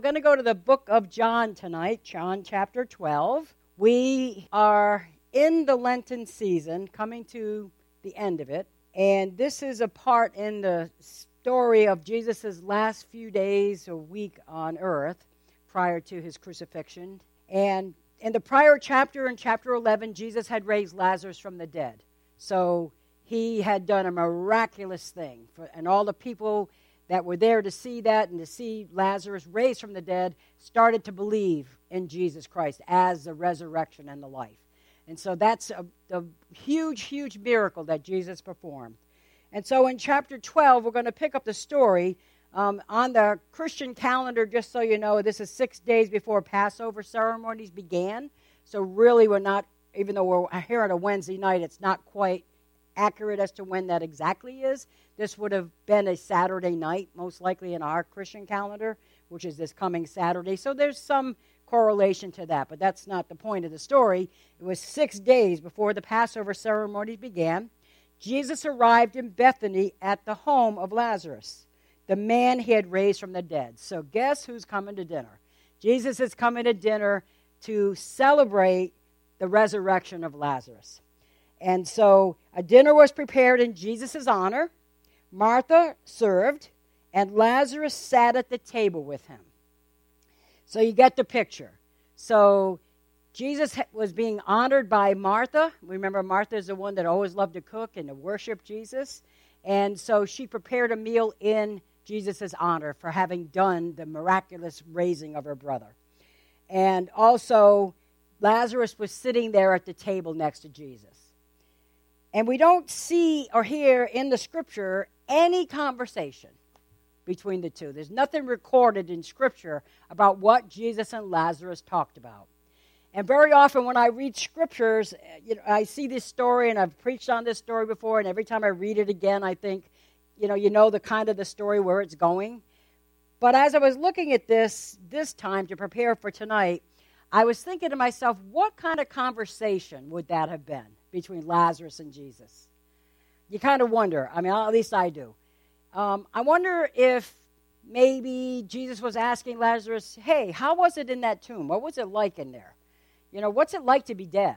We're going to go to the book of John tonight, John chapter 12. We are in the Lenten season, coming to the end of it. And this is a part in the story of Jesus' last few days, a week on earth, prior to his crucifixion. And in the prior chapter, in chapter 11, Jesus had raised Lazarus from the dead. So he had done a miraculous thing. And all the people that were there to see that and to see Lazarus raised from the dead started to believe in Jesus Christ as the resurrection and the life. And so that's a huge, huge miracle that Jesus performed. And so in chapter 12, we're going to pick up the story. On the Christian calendar, just so you know, this is 6 days before Passover ceremonies began. So really we're not, even though we're here on a Wednesday night, it's not quite accurate as to when that exactly is. This would have been a Saturday night, most likely in our Christian calendar, which is this coming Saturday. So there's some correlation to that, but that's not the point of the story. It was 6 days before the Passover ceremonies began. Jesus arrived in Bethany at the home of Lazarus, the man he had raised from the dead. So guess who's coming to dinner? Jesus is coming to dinner to celebrate the resurrection of Lazarus. And so a dinner was prepared in Jesus' honor. Martha served, and Lazarus sat at the table with him. So you get the picture. So Jesus was being honored by Martha. Remember, Martha is the one that always loved to cook and to worship Jesus. And so she prepared a meal in Jesus' honor for having done the miraculous raising of her brother. And also, Lazarus was sitting there at the table next to Jesus. And we don't see or hear in the scripture any conversation between the two. There's nothing recorded in scripture about what Jesus and Lazarus talked about. And very often when I read scriptures, I see this story, and I've preached on this story before, and every time I read it again, I think, you know the kind of the story where it's going. But as I was looking at this time to prepare for tonight, I was thinking to myself, what kind of conversation would that have been between Lazarus and Jesus? You kind of wonder. I mean, at least I do. I wonder if maybe Jesus was asking Lazarus, hey, how was it in that tomb? What was it like in there? What's it like to be dead?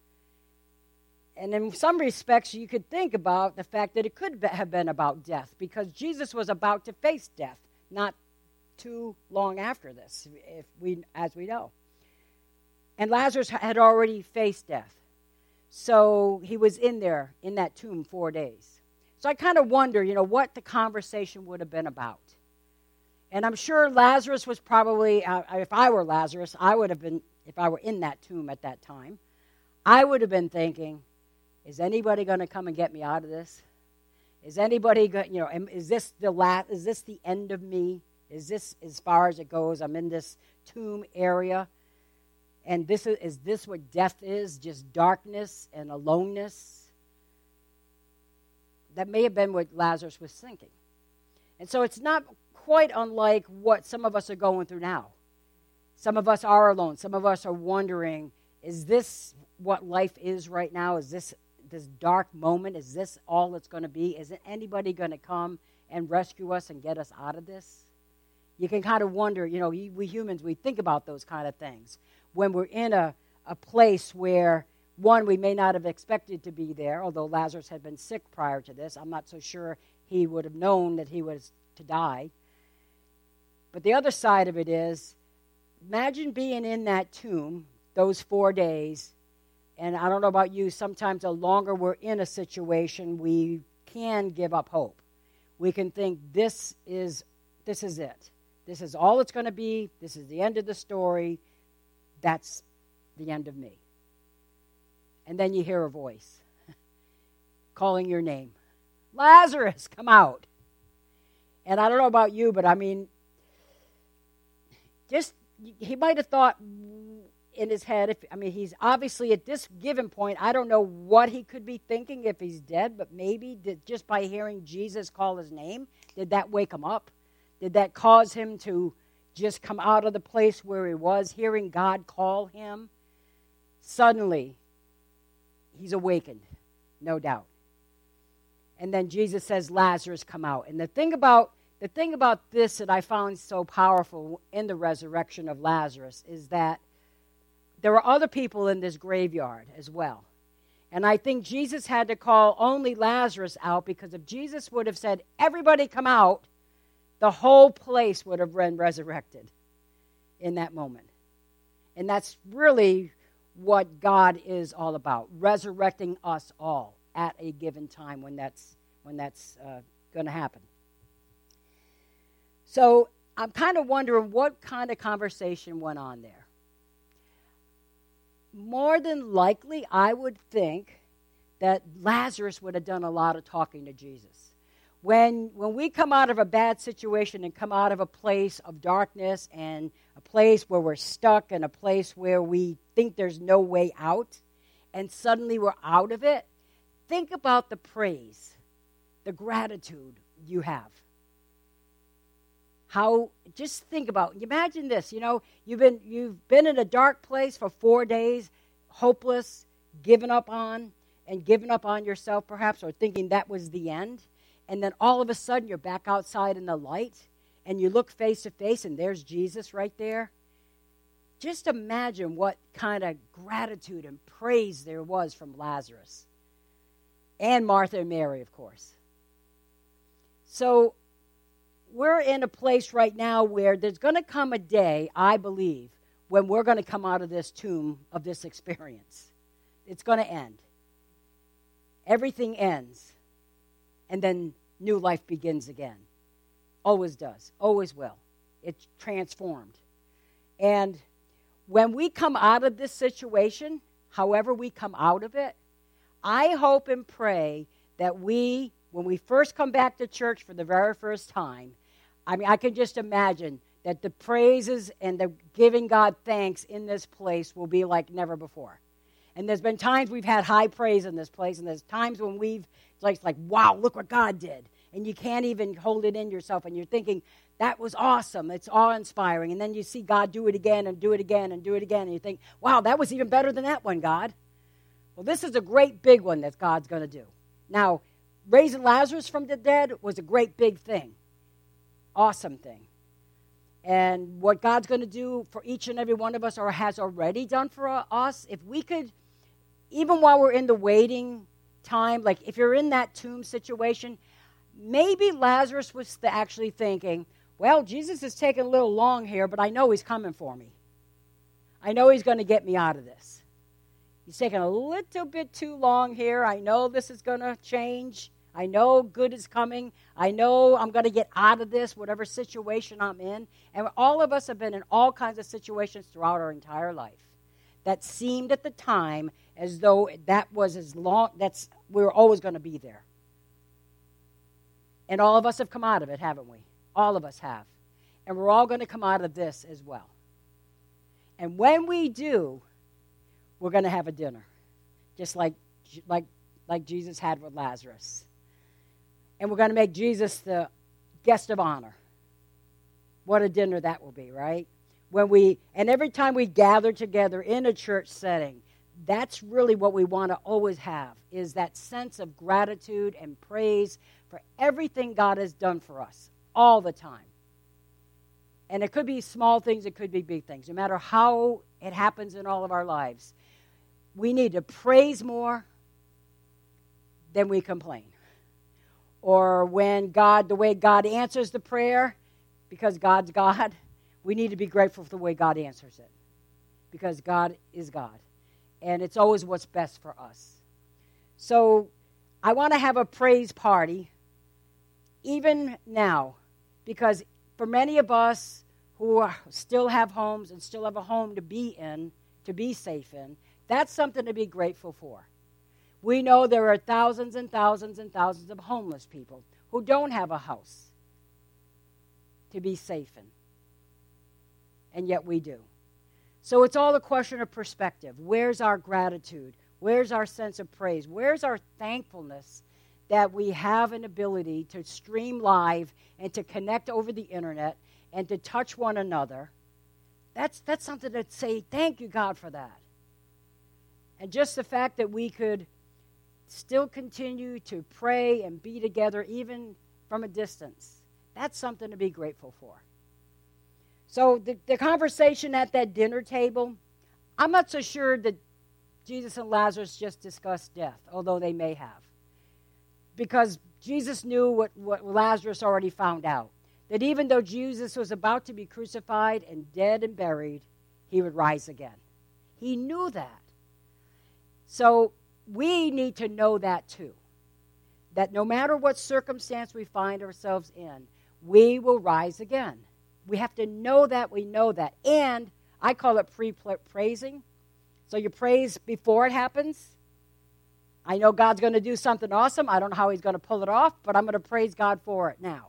And in some respects, you could think about the fact that it could have been about death, because Jesus was about to face death not too long after this, as we know. And Lazarus had already faced death. So he was in there, in that tomb, 4 days. So I kind of wonder, what the conversation would have been about. And I'm sure Lazarus was probably, if I were Lazarus, I would have been, if I were in that tomb at that time, I would have been thinking, is anybody going to come and get me out of this? Is anybody going, is this the end of me? Is this as far as it goes? I'm in this tomb area. And is this what death is? Just darkness and aloneness? That may have been what Lazarus was thinking. And so it's not quite unlike what some of us are going through now. Some of us are alone. Some of us are wondering, is this what life is right now? Is this dark moment? Is this all it's going to be? Isn't anybody going to come and rescue us and get us out of this? You can kind of wonder, we humans, we think about those kind of things when we're in a place where, one, we may not have expected to be there, although Lazarus had been sick prior to this. I'm not so sure he would have known that he was to die. But the other side of it is, imagine being in that tomb those 4 days, and I don't know about you, sometimes the longer we're in a situation, we can give up hope. We can think, this is it. This is all it's going to be. This is the end of the story. That's the end of me. And then you hear a voice calling your name. Lazarus, come out. And I don't know about you, but I mean, he might have thought in his head, he's obviously at this given point, I don't know what he could be thinking if he's dead, but maybe just by hearing Jesus call his name, did that wake him up? Did that cause him to just come out of the place where he was, hearing God call him? Suddenly, he's awakened, no doubt. And then Jesus says, Lazarus, come out. And the thing about the thing about this that I found so powerful in the resurrection of Lazarus is that there were other people in this graveyard as well. And I think Jesus had to call only Lazarus out, because if Jesus would have said, everybody come out, the whole place would have been resurrected in that moment. And that's really what God is all about, resurrecting us all at a given time when that's going to happen. So I'm kind of wondering what kind of conversation went on there. More than likely, I would think that Lazarus would have done a lot of talking to Jesus. When we come out of a bad situation and come out of a place of darkness and a place where we're stuck and a place where we think there's no way out, and suddenly we're out of it, think about the praise, the gratitude you have. Just think about, imagine this, you've been in a dark place for 4 days, hopeless, given up on yourself perhaps, or thinking that was the end. And then all of a sudden you're back outside in the light and you look face to face and there's Jesus right there. Just imagine what kind of gratitude and praise there was from Lazarus. And Martha and Mary, of course. So we're in a place right now where there's going to come a day, I believe, when we're going to come out of this tomb of this experience. It's going to end. Everything ends. And then new life begins again. Always does. Always will. It's transformed. And when we come out of this situation, however we come out of it, I hope and pray that when we first come back to church for the very first time, I can just imagine that the praises and the giving God thanks in this place will be like never before. And there's been times we've had high praise in this place, and there's times when it's like, wow, look what God did. And you can't even hold it in yourself, and you're thinking, that was awesome. It's awe-inspiring. And then you see God do it again and do it again and do it again, and you think, wow, that was even better than that one, God. Well, this is a great big one that God's going to do. Now, raising Lazarus from the dead was a great big thing. Awesome thing. And what God's going to do for each and every one of us, or has already done for us, if we could, even while we're in the waiting time, like if you're in that tomb situation, maybe Lazarus was actually thinking, well, Jesus is taking a little long here, but I know he's coming for me. I know he's going to get me out of this. He's taking a little bit too long here. I know this is going to change. I know good is coming. I know I'm going to get out of this, whatever situation I'm in. And all of us have been in all kinds of situations throughout our entire life that seemed at the time as though that was as long, we were always going to be there. And all of us have come out of it, haven't we? All of us have. And we're all going to come out of this as well. And when we do, we're going to have a dinner, just like Jesus had with Lazarus. And we're going to make Jesus the guest of honor. What a dinner that will be, right? And every time we gather together in a church setting, that's really what we want to always have, is that sense of gratitude and praise for everything God has done for us all the time. And it could be small things, it could be big things. No matter how it happens in all of our lives, we need to praise more than we complain. Or when the way God answers the prayer, because God's God, we need to be grateful for the way God answers it. Because God is God. And it's always what's best for us. So I want to have a praise party, even now, because for many of us who still have homes and still have a home to be in, to be safe in, that's something to be grateful for. We know there are thousands and thousands and thousands of homeless people who don't have a house to be safe in. And yet we do. So it's all a question of perspective. Where's our gratitude? Where's our sense of praise? Where's our thankfulness that we have an ability to stream live and to connect over the internet and to touch one another? That's something to say, thank you, God, for that. And just the fact that we could still continue to pray and be together even from a distance, That's something to be grateful for. So the conversation at that dinner table, I'm not so sure that Jesus and Lazarus just discussed death, although they may have. Because Jesus knew what Lazarus already found out, that even though Jesus was about to be crucified and dead and buried, he would rise again. He knew that. So we need to know that too, that no matter what circumstance we find ourselves in, we will rise again. We have to know that we know that. And I call it pre-praising. So you praise before it happens. I know God's going to do something awesome. I don't know how he's going to pull it off, but I'm going to praise God for it now.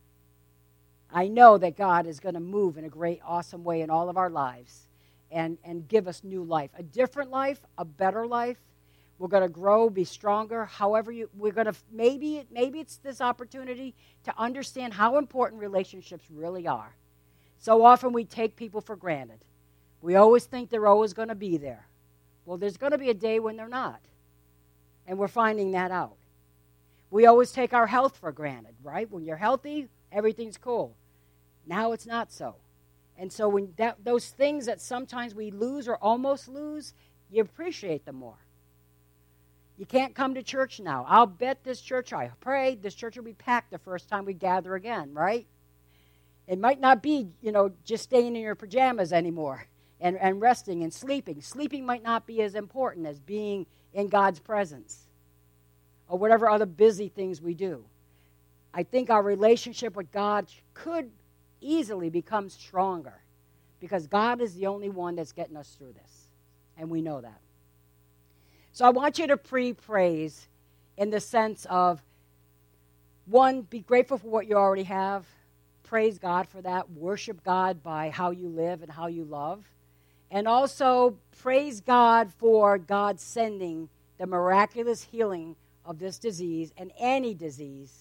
I know that God is going to move in a great, awesome way in all of our lives and give us new life, a different life, a better life. We're going to grow, be stronger. However, we're going to maybe it's this opportunity to understand how important relationships really are. So often we take people for granted. We always think they're always going to be there. Well, there's going to be a day when they're not, and we're finding that out. We always take our health for granted, right? When you're healthy, everything's cool. Now it's not so. And so when those things that sometimes we lose or almost lose, you appreciate them more. You can't come to church now. I'll bet this church, I pray, this church will be packed the first time we gather again, right? It might not be, just staying in your pajamas anymore and resting and sleeping. Sleeping might not be as important as being in God's presence or whatever other busy things we do. I think our relationship with God could easily become stronger because God is the only one that's getting us through this, and we know that. So I want you to pre-praise in the sense of, one, be grateful for what you already have. Praise God for that. Worship God by how you live and how you love. And also praise God for God sending the miraculous healing of this disease and any disease,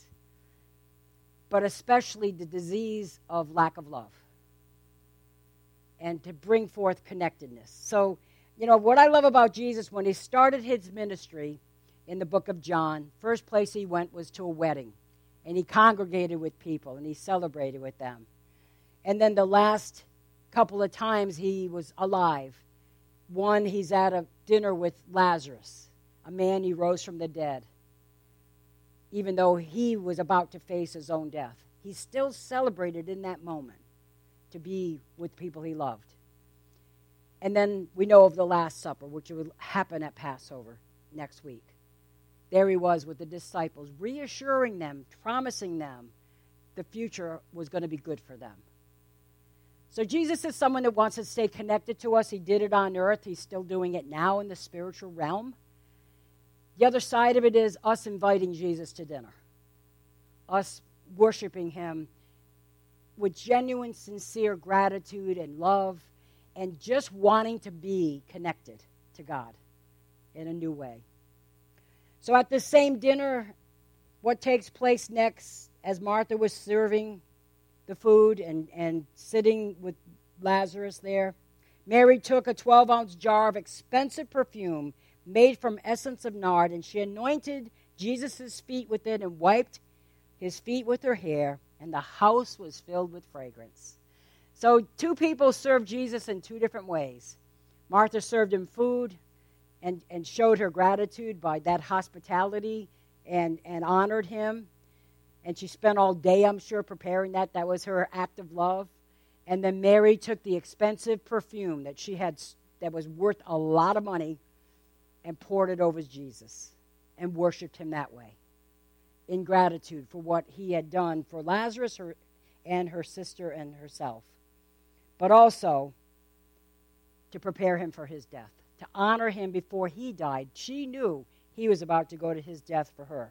but especially the disease of lack of love, and to bring forth connectedness. So, what I love about Jesus, when he started his ministry in the book of John, first place he went was to a wedding, and he congregated with people, and he celebrated with them. And then the last couple of times he was alive, one, he's at a dinner with Lazarus, a man he rose from the dead. Even though he was about to face his own death, he still celebrated in that moment to be with people he loved. And then we know of the Last Supper, which would happen at Passover next week. There he was with the disciples, reassuring them, promising them the future was going to be good for them. So Jesus is someone that wants to stay connected to us. He did it on earth. He's still doing it now in the spiritual realm. The other side of it is us inviting Jesus to dinner, us worshiping him with genuine, sincere gratitude and love, and just wanting to be connected to God in a new way. So at the same dinner, what takes place next, as Martha was serving the food and sitting with Lazarus there, Mary took a 12-ounce jar of expensive perfume made from essence of nard, and she anointed Jesus' feet with it and wiped his feet with her hair, and the house was filled with fragrance. So two people served Jesus in two different ways. Martha served him food and showed her gratitude by that hospitality and honored him. And she spent all day, I'm sure, preparing that. That was her act of love. And then Mary took the expensive perfume that she had that was worth a lot of money and poured it over Jesus and worshiped him that way in gratitude for what he had done for Lazarus and her sister and herself, but also to prepare him for his death, to honor him before he died. She knew he was about to go to his death for her.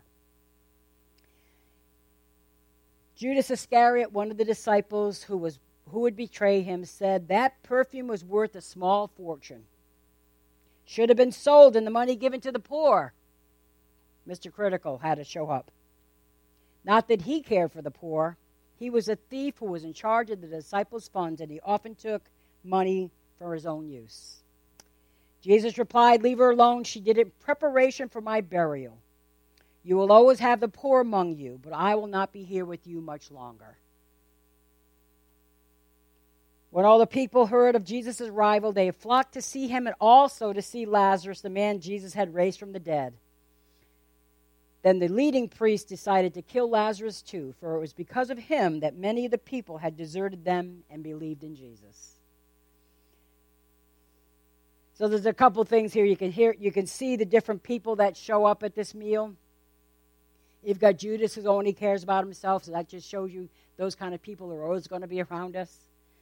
Judas Iscariot, one of the disciples who would betray him, said that perfume was worth a small fortune. Should have been sold and the money given to the poor. Mr. Critical had to show up. Not that he cared for the poor. He was a thief who was in charge of the disciples' funds, and he often took money for his own use. Jesus replied, "Leave her alone. She did it in preparation for my burial. You will always have the poor among you, but I will not be here with you much longer. When all the people heard of Jesus' arrival, they flocked to see him and also to see Lazarus, the man Jesus had raised from the dead. Then the leading priest decided to kill Lazarus too, for it was because of him that many of the people had deserted them and believed in Jesus. So there's a couple things here you can see the different people that show up at this meal. You've got Judas who only cares about himself, so that just shows you those kind of people are always going to be around us.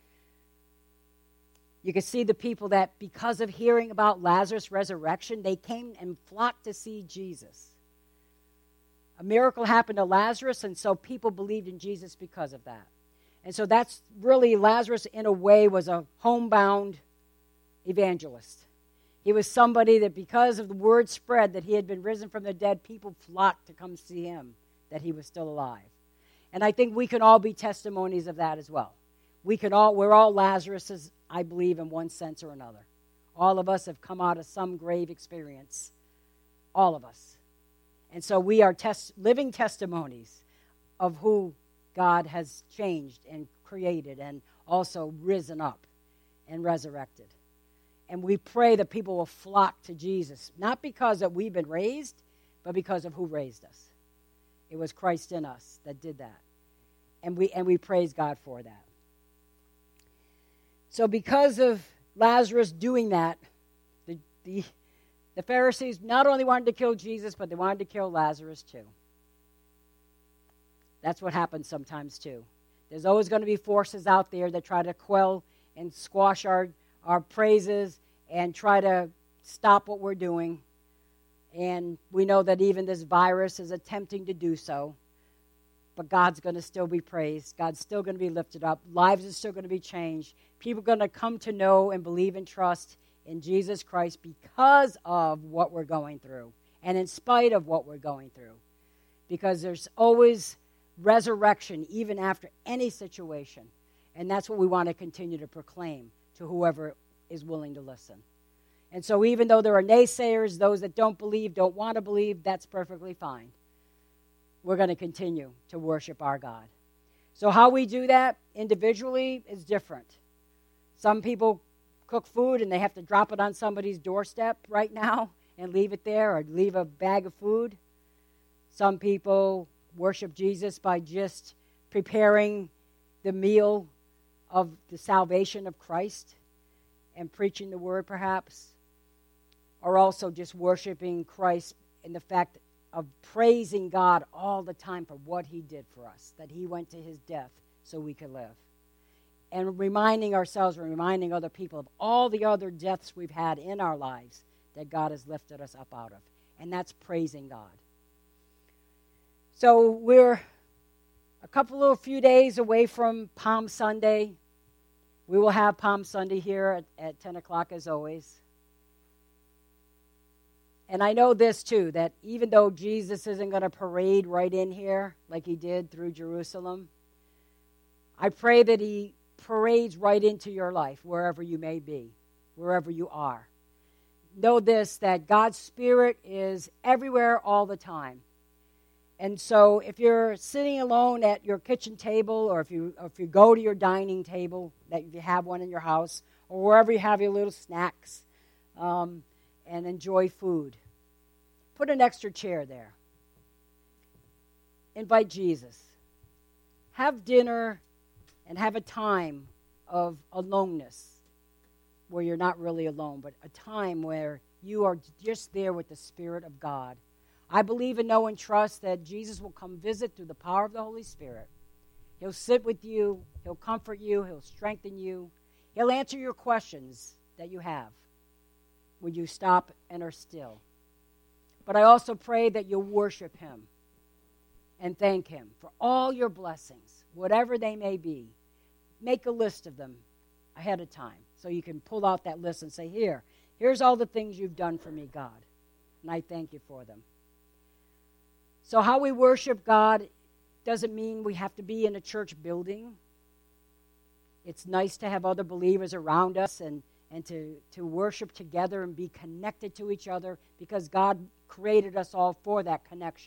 You can see the people that because of hearing about Lazarus' resurrection, they came and flocked to see Jesus. A miracle happened to Lazarus, and so people believed in Jesus because of that. And so that's really, Lazarus in a way was a homebound evangelist. He was somebody that because of the word spread that he had been risen from the dead, people flocked to come see him, that he was still alive. And I think we can all be testimonies of that as well. We're all Lazaruses, I believe, in one sense or another. All of us have come out of some grave experience. All of us. And so we are living testimonies of who God has changed and created and also risen up and resurrected. And we pray that people will flock to Jesus, not because that we've been raised, but because of who raised us. It was Christ in us that did that. And we praise God for that. So because of Lazarus doing that, the Pharisees not only wanted to kill Jesus, but they wanted to kill Lazarus too. That's what happens sometimes too. There's always going to be forces out there that try to quell and squash our praises and try to stop what we're doing. And we know that even this virus is attempting to do so. But God's going to still be praised. God's still going to be lifted up. Lives are still going to be changed. People are going to come to know and believe and trust in Jesus Christ because of what we're going through and in spite of what we're going through. Because there's always resurrection even after any situation. And that's what we want to continue to proclaim to whoever is willing to listen. And so even though there are naysayers, those that don't believe, don't want to believe, that's perfectly fine. We're going to continue to worship our God. So how we do that individually is different. Some people cook food and they have to drop it on somebody's doorstep right now and leave it there or leave a bag of food. Some people worship Jesus by just preparing the meal of the salvation of Christ and preaching the word perhaps, or also just worshiping Christ in the fact of praising God all the time for what he did for us, that he went to his death so we could live. And reminding ourselves and reminding other people of all the other deaths we've had in our lives that God has lifted us up out of. And that's praising God. So we're a few days away from Palm Sunday. We will have Palm Sunday here at 10 o'clock as always. And I know this too, that even though Jesus isn't going to parade right in here like he did through Jerusalem, I pray that he parades right into your life, wherever you may be, wherever you are. Know this, that God's Spirit is everywhere all the time. And so if you're sitting alone at your kitchen table, or if you go to your dining table, that if you have one in your house, or wherever you have your little snacks, and enjoy food, put an extra chair there. Invite Jesus. Have dinner and have a time of aloneness where you're not really alone, but a time where you are just there with the Spirit of God. I believe and know and trust that Jesus will come visit through the power of the Holy Spirit. He'll sit with you. He'll comfort you. He'll strengthen you. He'll answer your questions that you have when you stop and are still. But I also pray that you'll worship him and thank him for all your blessings, whatever they may be. Make a list of them ahead of time so you can pull out that list and say, here's all the things you've done for me, God, and I thank you for them. So how we worship God doesn't mean we have to be in a church building. It's nice to have other believers around us and to worship together and be connected to each other because God created us all for that connection,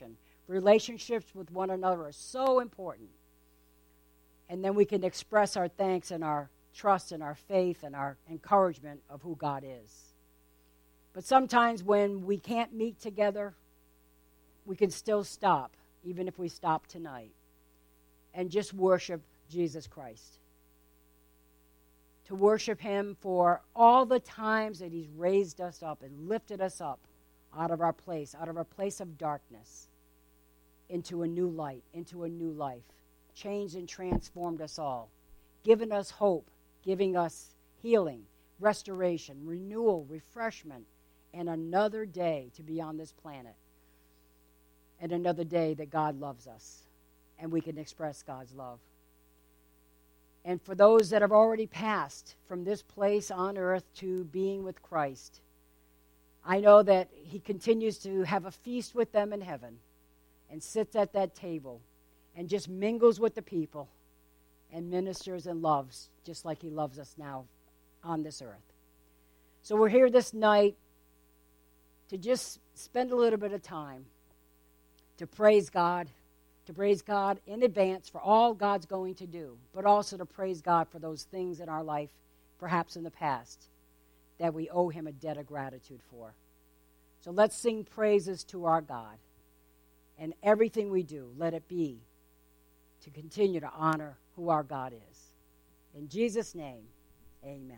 Relationships with one another are so important. And then we can express our thanks and our trust and our faith and our encouragement of who God is. But sometimes when we can't meet together, we can still stop, even if we stop tonight, and just worship Jesus Christ. To worship him for all the times that he's raised us up and lifted us up out of our place of darkness, into a new light, into a new life, changed and transformed us all, given us hope, giving us healing, restoration, renewal, refreshment, and another day to be on this planet, and another day that God loves us, and we can express God's love. And for those that have already passed from this place on earth to being with Christ, I know that he continues to have a feast with them in heaven and sits at that table and just mingles with the people and ministers and loves just like he loves us now on this earth. So we're here this night to just spend a little bit of time to praise God in advance for all God's going to do, but also to praise God for those things in our life, perhaps in the past, that we owe him a debt of gratitude for. So let's sing praises to our God. And everything we do, let it be to continue to honor who our God is. In Jesus' name, amen.